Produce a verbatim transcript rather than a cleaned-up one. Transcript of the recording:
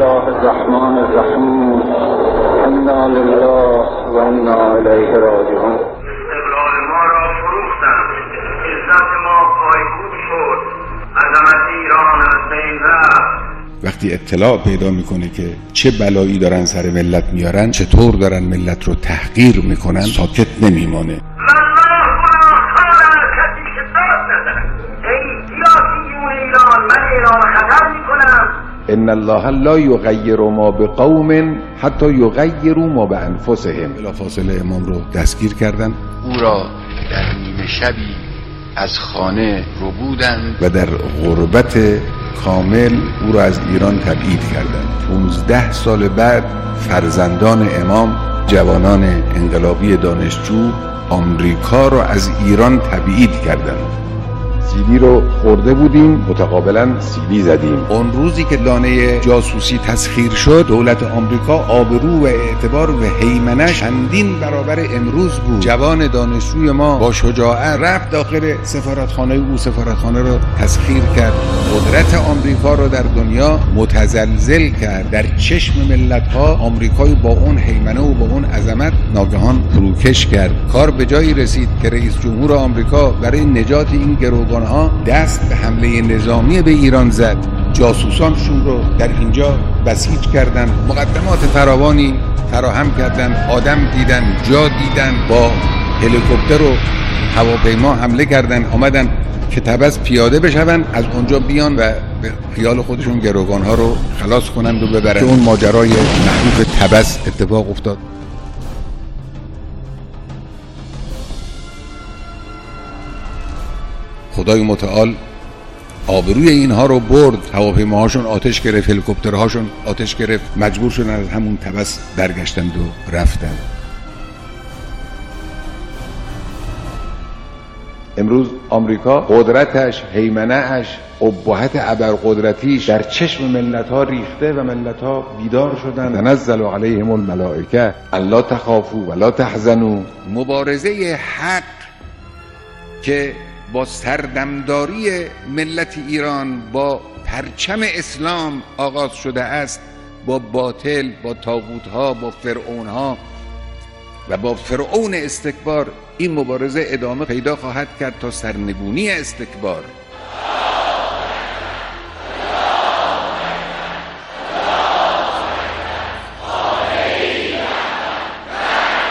الله الرحمن الرحیم. انا لله و انا الیه راجعون. استقلال ما را فروختند، عزت ما پایکوب شد، عظمت ایران از بین رفت. وقتی اطلاع پیدا میکنه که چه بلایی دارن سر ملت میارن، چطور دارن ملت رو تحقیر میکنن، ساکت نمیمانه. ان الله لا یغیر ما بقوم حتی یغیروا ما بانفسهم. بلافاصله امام رو دستگیر کردن، او را در نیمه شبی از خانه ربودند و در غربت کامل او را از ایران تبعید کردند. پونزده سال بعد فرزندان امام، جوانان انقلابی دانشجو، آمریکا را از ایران تبعید کردند. سیلی رو خورده بودیم، متقابلا سیلی زدیم. اون روزی که لانه جاسوسی تسخیر شد، دولت آمریکا آبرو و اعتبار و هیمنش چندین برابر امروز بود. جوان دانشجوی ما با شجاعت رفت داخل سفارتخانه او، سفارتخانه رو تسخیر کرد، قدرت آمریکا رو در دنیا متزلزل کرد. در چشم ملت‌ها آمریکای با اون هیمنه و با اون عظمت ناگهان فروکش کرد. کار به جایی رسید که رئیس جمهور آمریکا برای نجات این گروگان ها دست به حمله نظامی به ایران زد. جاسوسانشون رو در اینجا بسیج کردن، مقدمات فراوانی فراهم کردن، آدم دیدن، جا دیدن، با هلیکوپتر و هواپیما حمله کردن، آمدن که طبس پیاده بشون، از اونجا بیان و به خیال خودشون گروگان ها رو خلاص کنند و ببرند. که اون ماجرای معروف طبس اتفاق افتاد. خدای متعال آبروی اینها رو برد، هواپیماهاشون آتش گرفت، هلیکوپترهاشون آتش گرفت، مجبور شدن از همون طبس برگشتند و رفتند. امروز آمریکا قدرتش، هیمنه‌اش، ابهت ابرقدرتیش در چشم ملت‌ها ریخته و ملت‌ها بیدار شدند. تنزل علیهم الملائکه الا تخافوا ولا تحزنوا. مبارزه حق که با سردمداری ملت ایران، با پرچم اسلام آغاز شده است، با باطل، با طاغوت‌ها، با فرعون‌ها و با فرعون استکبار، این مبارزه ادامه پیدا خواهد کرد تا سرنگونی استکبار.